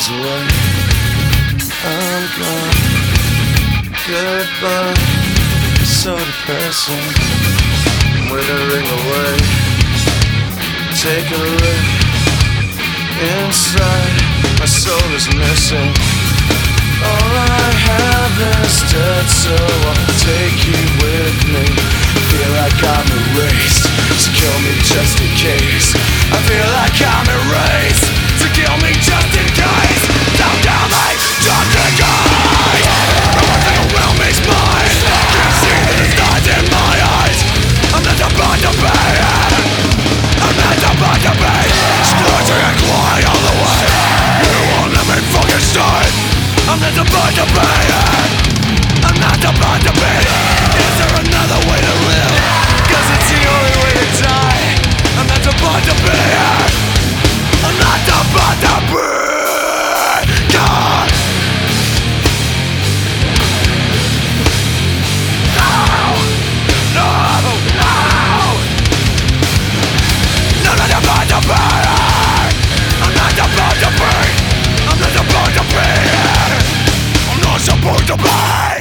away. I'm gone. Goodbye. It's so depressing. I'm withering away. Take a look inside. My soul is missing. All I have is dead, so I'll take you with me. Feel like I'm erased, so kill me just in case. I feel like I'm erased, so kill me just in case. Don't kill me just in case. Everything around me's mine. Can't see that it's not in my eyes. I'm not about to pay it. I'm not about to pay it. Splurging and clawing all the way. You won't let me fucking stay. I'm not about to pay it. I'm not about to pay it. Is there another way to live? Cause it's the only way to die. I'm not about to pay it. I'm not about to pay God. No, no, no. No, not about to pay it. I'm not about to pay. I'm not about to pay it. I'm not supposed to pay.